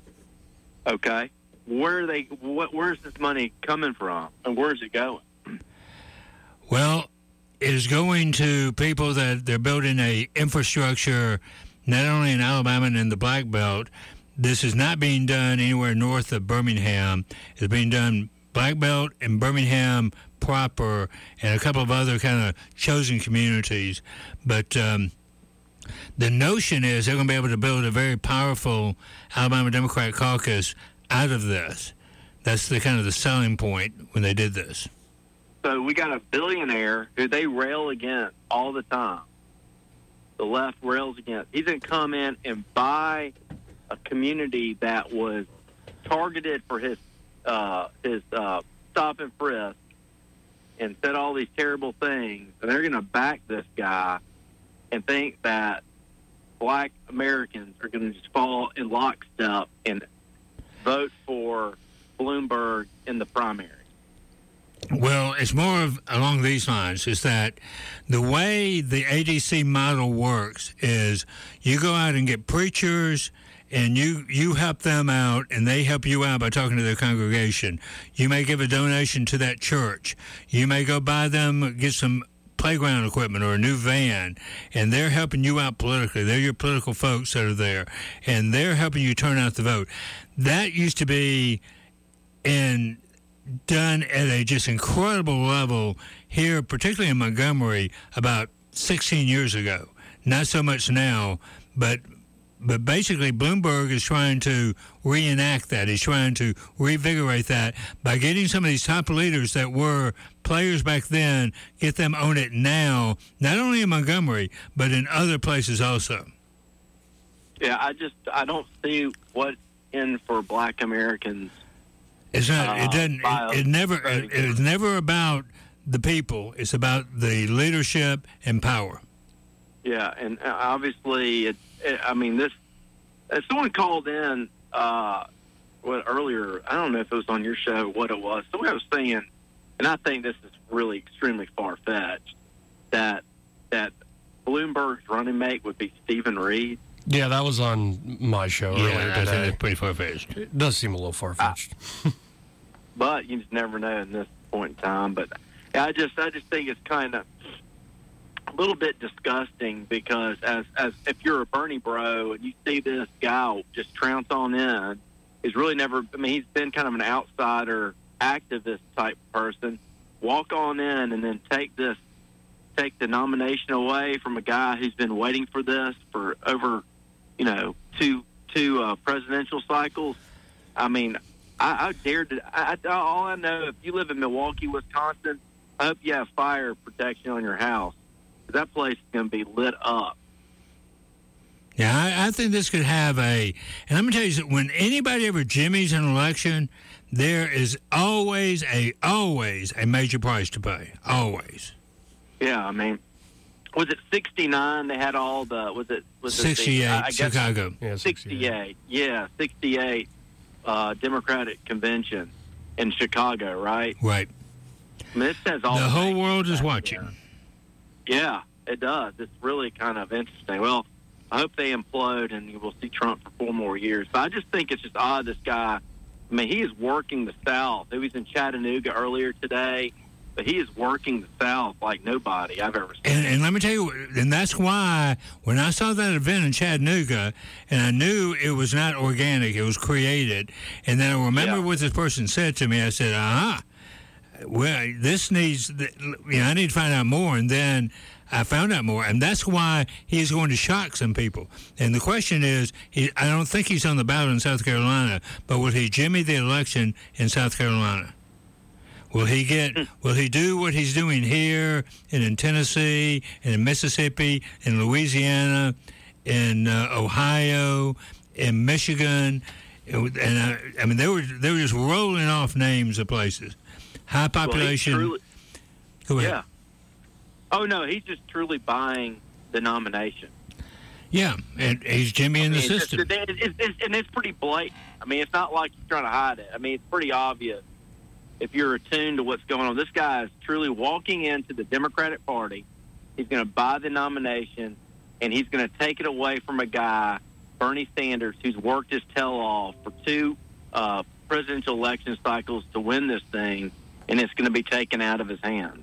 Okay. Where are they? What? Where's this money coming from, and where's it going? Well, it is going to people that they're building a infrastructure, not only in Alabama and in the Black Belt. This is not being done anywhere north of Birmingham. It's being done Black Belt and Birmingham proper, and a couple of other kind of chosen communities. But um, the notion is they're going to be able to build a very powerful Alabama Democrat caucus out of this. That's the kind of the selling point when they did this. So we got a billionaire who they rail against all the time. The left rails against. He's going to come in and buy a community that was targeted for his uh, his uh, stop and frisk and said all these terrible things. And they're going to back this guy and think that black Americans are going to just fall in lockstep and vote for Bloomberg in the primary. Well, it's more of along these lines, is that the way the A D C model works is you go out and get preachers and you, you help them out and they help you out by talking to their congregation. You may give a donation to that church. You may go buy them, get some playground equipment or a new van, and they're helping you out politically. They're your political folks that are there, and they're helping you turn out the vote. That used to be in done at a just incredible level here, particularly in Montgomery, about sixteen years ago. Not so much now, but but basically Bloomberg is trying to reenact that. He's trying to revigorate that by getting some of these top leaders that were players back then, get them on it now, not only in Montgomery, but in other places also. Yeah, I just, I don't see what's in for black Americans. It's not. Uh, it doesn't. It, it never. It, it's never about the people. It's about the leadership and power. Yeah, and obviously, it, it, I mean, this. If someone called in, uh, what earlier? I don't know if it was on your show. What it was. Someone was saying, and I think this is really extremely far fetched, that that Bloomberg's running mate would be Stephen Reed. Yeah, that was on my show Yeah, earlier I think today. it's pretty far-fetched. It does seem a little far-fetched. But you just never know in this point in time. But I just I just think it's kind of a little bit disgusting because as as if you're a Bernie bro and you see this guy just trounce on in, he's really never. I mean, he's been kind of an outsider, activist type person. Walk on in and then take this, take the nomination away from a guy who's been waiting for this for over, you know, two two uh, presidential cycles. I mean, I, I dare to. I, I, all I know, if you live in Milwaukee, Wisconsin, I hope you have fire protection on your house. That place is going to be lit up. Yeah, I, I think this could have a, and let me tell you, when anybody ever jimmies an election, there is always a always a major price to pay. Always. Yeah, I mean, was it sixty-nine? They had all the was it was sixty-eight it the, I guess Chicago. Yeah, sixty-eight. Yeah, sixty-eight uh, Democratic convention in Chicago, right? Right. I mean, this says all the the whole world is watching. There. Yeah, it does. It's really kind of interesting. Well, I hope they implode and we'll see Trump for four more years. But I just think it's just odd, this guy. I mean, he is working the South. He was in Chattanooga earlier today, but he is working the South like nobody I've ever seen. And, and let me tell you, and that's why when I saw that event in Chattanooga, and I knew it was not organic, it was created, and then I remember yeah. what this person said to me. I said, uh-huh. Well, this needs, you know, I need to find out more. And then I found out more. And that's why he's going to shock some people. And the question is, he, I don't think he's on the ballot in South Carolina, but will he jimmy the election in South Carolina? Will he get, will he do what he's doing here and in Tennessee and in Mississippi, in Louisiana, in uh, Ohio, in Michigan? And I, I mean, they were, they were just rolling off names of places. High population. Well, truly, Go ahead. Yeah. Oh, no, he's just truly buying the nomination. Yeah, and he's jimmying I mean, the it's system. Just, it's, it's, it's, and it's pretty blatant. I mean, it's not like he's trying to hide it. I mean, it's pretty obvious if you're attuned to what's going on. This guy is truly walking into the Democratic Party. He's going to buy the nomination, and he's going to take it away from a guy, Bernie Sanders, who's worked his tail off for two uh, presidential election cycles to win this thing. And it's going to be taken out of his hands.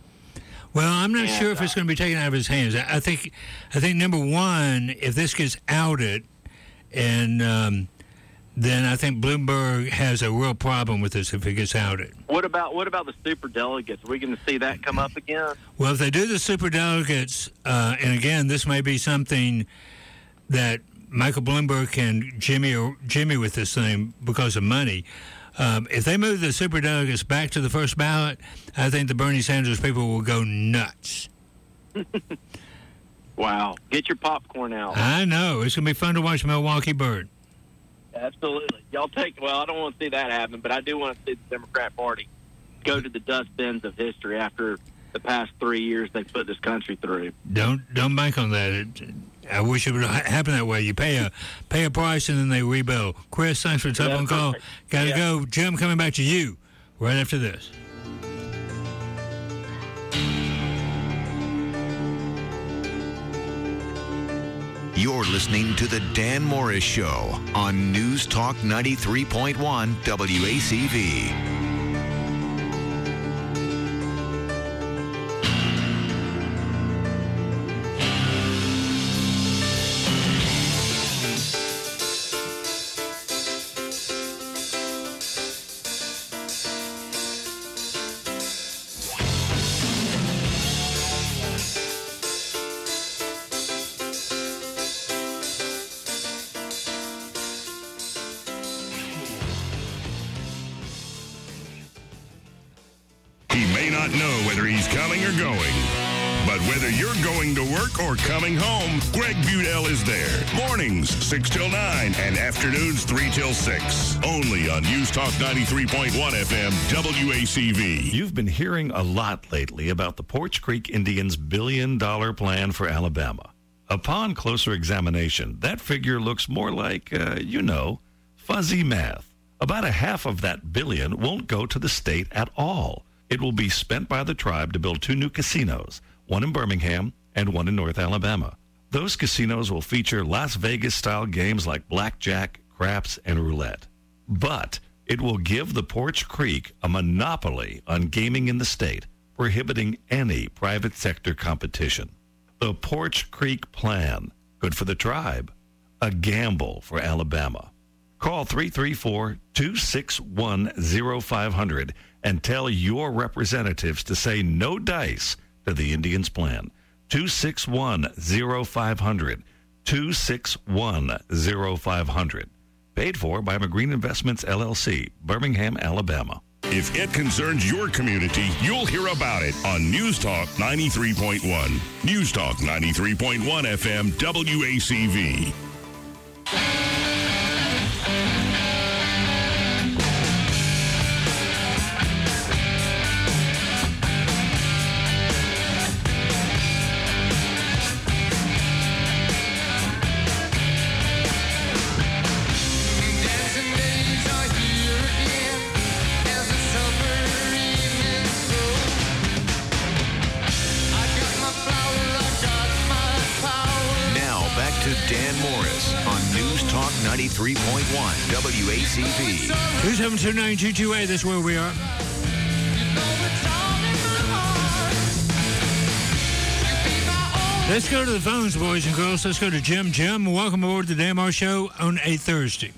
Well, I'm not and, sure if it's going to be taken out of his hands. I, I think, I think number one, if this gets outed, and um, then I think Bloomberg has a real problem with this if it gets outed. What about what about the super delegates? Are we going to see that come up again? Well, if they do the super delegates, uh, and again, this may be something that Michael Bloomberg can jimmy or jimmy with this thing because of money. Um, if they move the superdelegates back to the first ballot, I think the Bernie Sanders people will go nuts. Wow. Get your popcorn out. I know. It's going to be fun to watch Milwaukee burn. Absolutely. Y'all take, well, I don't want to see that happen, but I do want to see the Democrat Party go to the dustbins of history after the past three years they put this country through. Don't don't bank on that. It, I wish it would happen that way. You pay a pay a price and then they rebuild. Chris, thanks for the telephone call. Got to yeah. go. Jim, coming back to you right after this. You're listening to The Dan Morris Show on News Talk ninety-three point one W A C V. Or coming home, Greg Budell is there. Mornings, six till nine, and afternoons, three till six. Only on News Talk ninety-three point one F M, W A C V. You've been hearing a lot lately about the Poarch Creek Indians' billion-dollar plan for Alabama. Upon closer examination, that figure looks more like, uh, you know, fuzzy math. About a half of that billion won't go to the state at all. It will be spent by the tribe to build two new casinos, one in Birmingham and one in North Alabama. Those casinos will feature Las Vegas-style games like blackjack, craps, and roulette. But It will give the Porch Creek a monopoly on gaming in the state, prohibiting any private sector competition. The Porch Creek Plan, good for the tribe, a gamble for Alabama. Call three three four, two six one, zero five zero zero and tell your representatives to say no dice to the Indians' plan. two six one, zero five zero zero. two six one, zero five zero zero. Paid for by McGreen Investments, L L C, Birmingham, Alabama. If it concerns your community, you'll hear about it on News Talk ninety-three point one. News Talk ninety-three point one F M, W A C V. Dan Morris on News Talk ninety-three point one W A C V. two seven two, nine two two eight, that's where we are. Let's go to the phones, boys and girls. Let's go to Jim. Jim, welcome aboard the Dan Morris Show on a Thursday.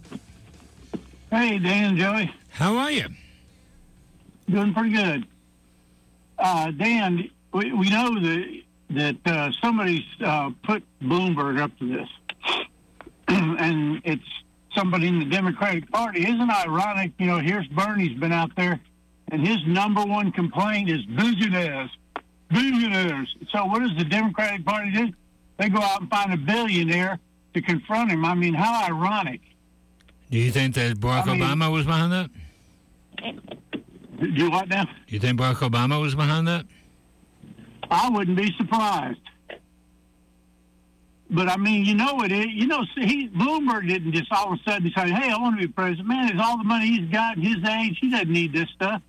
Hey, Dan and Joey. How are you? Doing pretty good. Uh, Dan, we, we know that that uh, somebody's uh, put Bloomberg up to this. And it's somebody in the Democratic Party. Isn't it ironic? You know, here's Bernie's been out there, and his number one complaint is billionaires. Billionaires. So what does the Democratic Party do? They go out and find a billionaire to confront him. I mean, how ironic. Do you think that Barack I mean, Obama was behind that? Do what now? Do you think Barack Obama was behind that? I wouldn't be surprised. But, I mean, you know it is. You know, he, Bloomberg didn't just all of a sudden say, hey, I want to be president. Man, it's all the money he's got at his age. He doesn't need this stuff.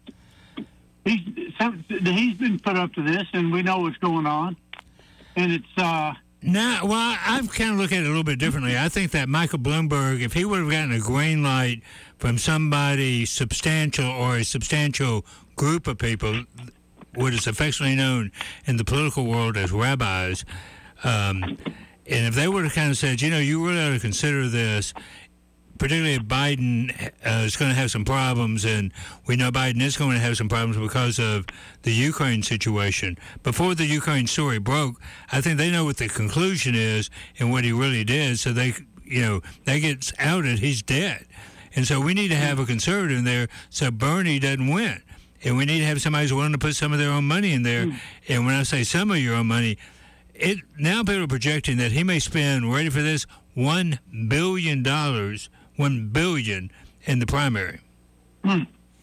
He's, he's been put up to this, and we know what's going on. And it's... uh No, well, I've kind of looked at it a little bit differently. I think that Michael Bloomberg, if he would have gotten a green light from somebody substantial or a substantial group of people, what is affectionately known in the political world as rabbis, um, and if they would have kind of said, you know, you really ought to consider this, particularly if Biden uh, is going to have some problems, and we know Biden is going to have some problems because of the Ukraine situation. Before the Ukraine story broke, I think they know what the conclusion is and what he really did, so they, you know, that gets outed, he's dead. And so we need to have a conservative in there so Bernie doesn't win. And we need to have somebody who's willing to put some of their own money in there. Mm. And when I say some of your own money, it now people are projecting that he may spend, ready for this, one billion dollars, one billion dollars in the primary. Hmm.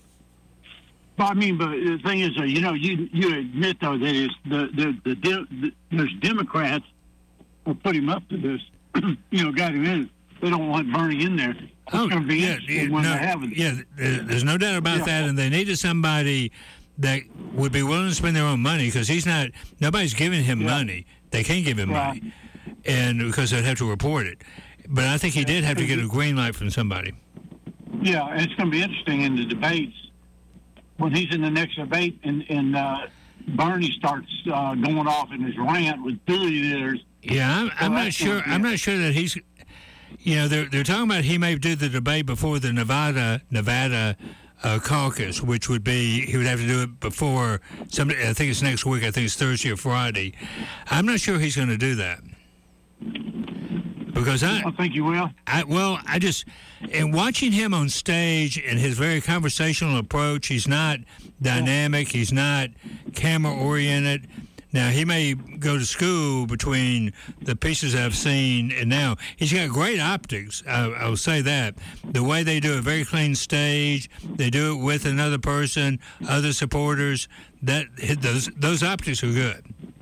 Well, I mean, but the thing is, uh, you know, you you admit though that is the the, the, the, the there's Democrats who put him up to this, you know, got him in. They don't want Bernie in there. It's oh, going to be yeah, interesting yeah, when no, they have it. Yeah, there's no doubt about yeah. that, and they needed somebody that would be willing to spend their own money because he's not. Nobody's giving him yeah. money. They can't give him yeah. money, and because they'd have to report it. But I think he did have to get a green light from somebody. Yeah, and it's going to be interesting in the debates when he's in the next debate, and, and uh, Bernie starts uh, going off in his rant with billionaires. Yeah, I'm, I'm so not sure. I'm not sure that he's. You know, they're they're talking about he may do the debate before the Nevada Nevada uh, caucus, which would be he would have to do it before some. I think it's next week. I think it's Thursday or Friday. I'm not sure he's going to do that because I. I think you will. I well, I just and watching him on stage and his very conversational approach. He's not dynamic. He's not camera oriented. Now, he may go to school between the pieces I've seen, and now he's got great optics. I, I will say that. The way they do a very clean stage, they do it with another person, other supporters. That those those optics are good.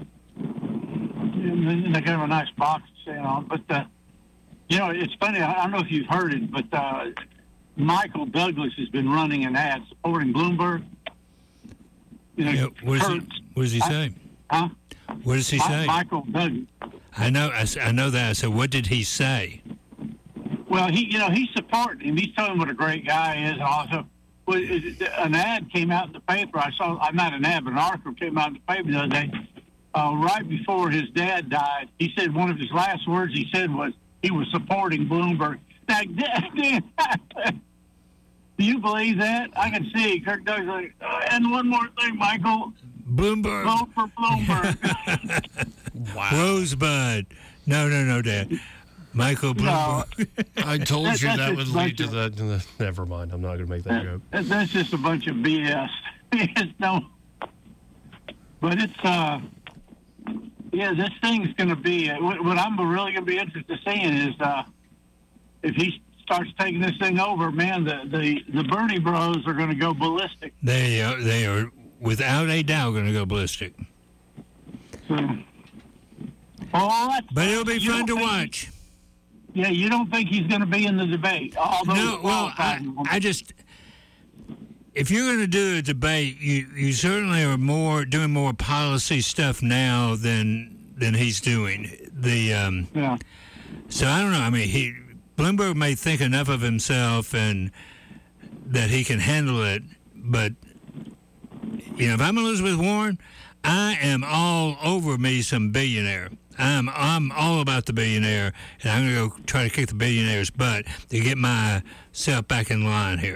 And they got a nice box to stand on. But, uh, you know, it's funny. I don't know if you've heard it, but uh, Michael Douglas has been running an ad supporting Bloomberg. You know, yeah, what, does he, what does he say? I, Huh? What does he say? Michael Douglas. I know. I, I know that. So what did he say? Well, he, you know, he's supporting him. He's telling him what a great guy is. And also, well, an ad came out in the paper. I saw, I'm not an ad, but an article came out in the paper the other day. Uh, right before his dad died, he said one of his last words he said was he was supporting Bloomberg. Now, Dan, do you believe that? I can see Kirk Douglas like, uh, and one more thing, Michael. Bloomberg. Vote for Bloomberg. Wow. Rosebud. No, no, no, Dad. Michael Bloomberg. No. I told That- you that's that a would bunch lead to of- that. to the- Never mind. I'm not going to make that joke. That- That's just a bunch of B S. It's no, but it's uh, yeah. This thing's going to be. Uh, what, what I'm really going to be interested in seeing is uh, if he starts taking this thing over, man. The the, the Bernie Bros are going to go ballistic. They are, they are without a doubt going to go ballistic. So, well, that's, But it'll be you fun to don't think he- watch. Yeah, you don't think he's going to be in the debate? Although No, well, I, I just, if you're going to do a debate, you, you certainly are more doing more policy stuff now than than he's doing. The um, yeah. So I don't know. I mean, he Bloomberg may think enough of himself and that he can handle it, but you know, if I'm Elizabeth Warren, I am all over me some billionaire. I'm I'm all about the billionaire, and I'm going to go try to kick the billionaire's butt to get myself back in line here.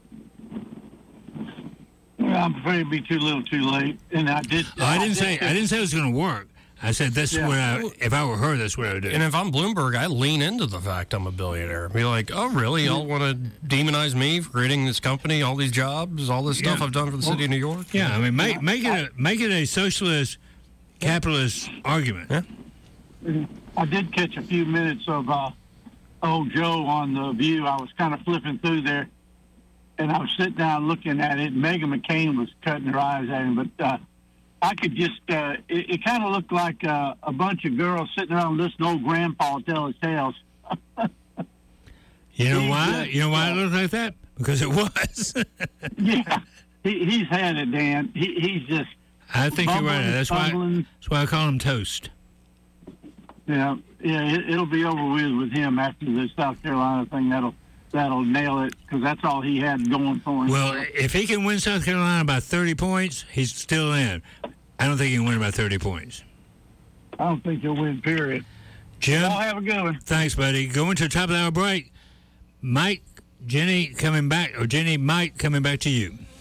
Well, I'm afraid it'd be too little, too late. And I did. Oh, I didn't say I didn't say it was going to work. I said that's Yeah. what I. If I were her, that's what I would do. And if I'm Bloomberg, I lean into the fact I'm a billionaire. Be like, oh, really? Y'all want to demonize me for creating this company, all these jobs, all this stuff Yeah. I've done for the city of New York? Yeah, I mean, make make it a make it a socialist, capitalist argument. Yeah. I did catch a few minutes of uh, old Joe on The View. I was kind of flipping through there, and I was sitting down looking at it. Meghan McCain was cutting her eyes at him, but uh, I could just, uh, it, it kind of looked like uh, a bunch of girls sitting around listening to old Grandpa tell his tales. You know He's why? just, You know why it uh, looked like that? Because it was. Yeah, he, he's had it, Dan. He, he's just. I think you're right. bumbling, That's why. fumbling. That's why I call him toast. Yeah, yeah, it, it'll be over with with him after the South Carolina thing. That'll that'll nail it because that's all he had going for him. Well, if he can win South Carolina by thirty points, he's still in. I don't think he can win by thirty points. I don't think he'll win. Period. Jim, Y'all have a good one. thanks, buddy. Going to the top of the hour break. Mike, Jenny coming back, or Jenny, Mike coming back to you.